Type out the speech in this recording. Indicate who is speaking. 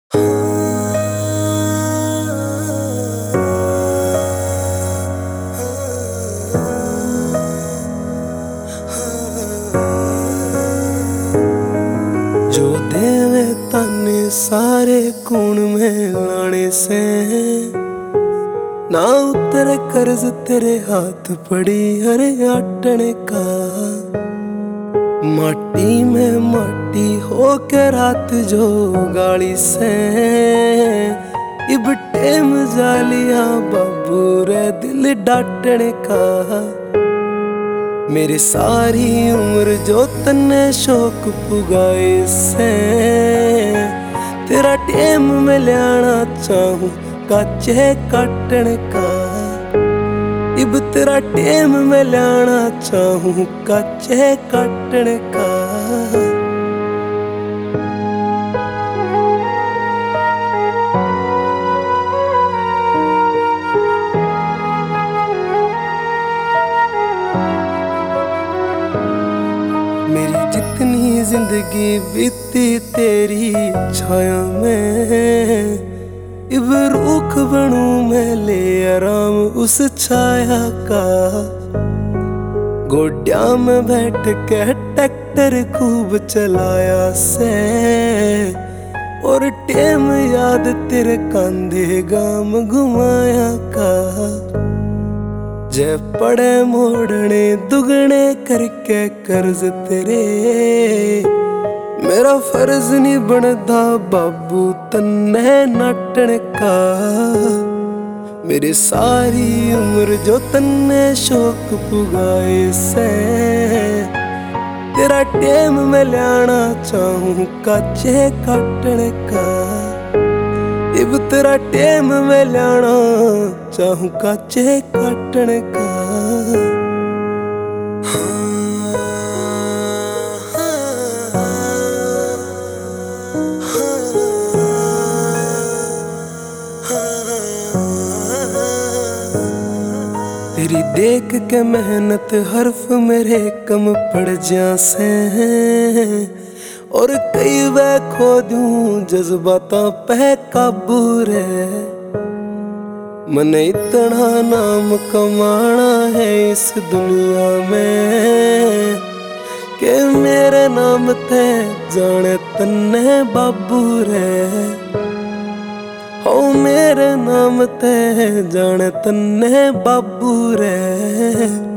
Speaker 1: जो देवे ताने सारे कूण में लाने से, ना उतरे कर्ज तेरे हाथ पड़ी हर आटने का। माटी में माटी हो के रात जो गाली से, इब टेम जालिया बाबू रे दिल डाटने का। मेरी सारी उम्र जो तन्ने शौक पुगाए से, तेरा टेम में लेना चाहूं काचे काटने का। इब तेरा टेम में लेना चाहूं काचे काटने का। मेरी जितनी जिंदगी बीती तेरी छाया में, इब रूख बनूं मैं ले आराम उस छाया का। गोड्या में बैठ के ट्रैक्टर खूब चलाया से, और टेम याद तेरे कांधे गाम घुमाया का। जे पड़े मोड़ने दुगने करके कर्ज तेरे, मेरा फर्ज नहीं बनता बाबू तन्ने नाटने का। मेरी सारी उम्र जो तन्ने शौक पुगाए से, तेरा टेम में लेना चाहूं काचे काटने का। इब तेरा टेम में लेना चाहूं काचे काटने का। तेरी देख के मेहनत हर्फ मेरे कम पड़ जा से, और कई वे खो दूं जज्बाता पे काबू रे। मने इतना नाम कमाना है इस दुनिया में, के मेरे नाम ते जाने तन्ने बाबू रे। ओ मेरे नाम ते जाने तन्ने बाबू रे।